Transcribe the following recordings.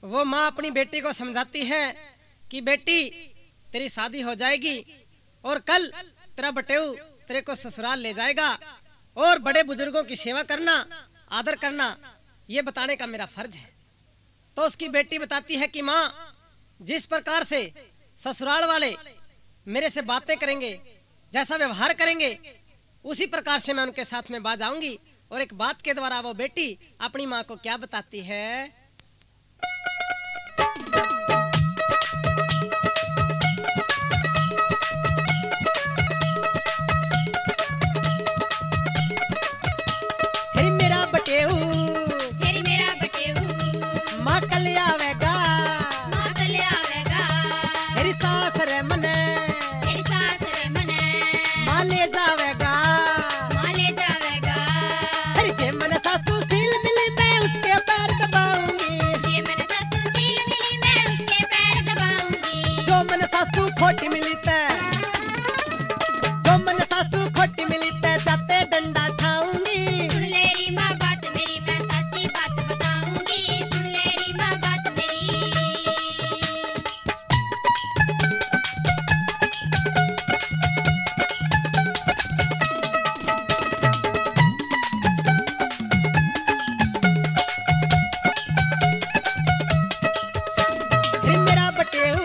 वो माँ अपनी बेटी को समझाती है कि बेटी तेरी शादी हो जाएगी और कल तेरा बटेऊ तेरे को ससुराल ले जाएगा और बड़े बुजुर्गों की सेवा करना, आदर करना, ये बताने का मेरा फर्ज है। तो उसकी बेटी बताती है कि माँ, जिस प्रकार से ससुराल वाले मेरे से बातें करेंगे, जैसा व्यवहार करेंगे, उसी प्रकार से मैं उनके साथ में बाज आऊंगी। और एक बात के द्वारा वो बेटी अपनी माँ को क्या बताती है? खोटी मिली ते जो मन सासू खोटी मिली ते जाते डंडा खाऊंगी। सुन ले री माँ बात मेरी, मैं सच्ची बात बताऊंगी। सुन ले री माँ बात मेरी। मेरा बटेऊ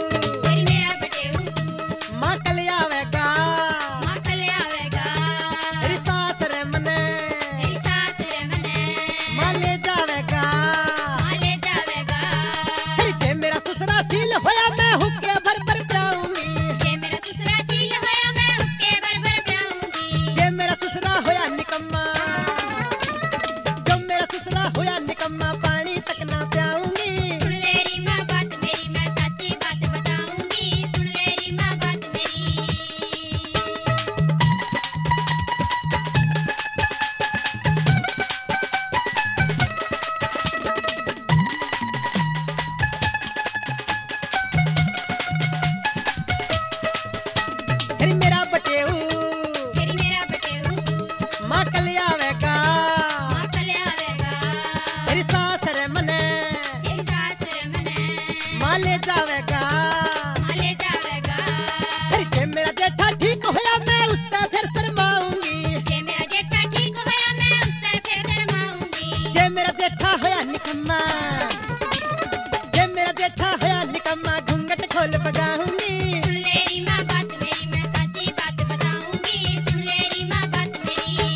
ले जावेगा। जे मेरा जेठा ठीक होया मैं उससे फिर शर्माऊंगी। जे मेरा जेठा ठीक होया मैं उससे फिर शर्माऊंगी। जे मेरा जेठा होया निकम्मा, जे मेरा जेठा होया निकम्मा, घूंघट खोल बगाऊंगी। सुन ले री माँ बात मेरी, मैं सच्ची बात बताऊंगी। सुन ले री माँ बात मेरी।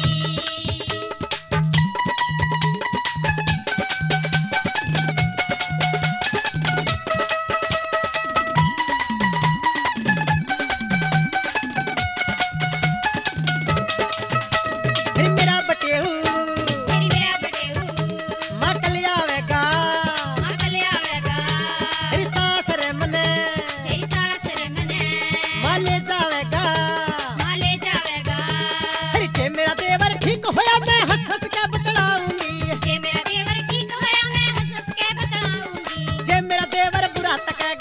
तक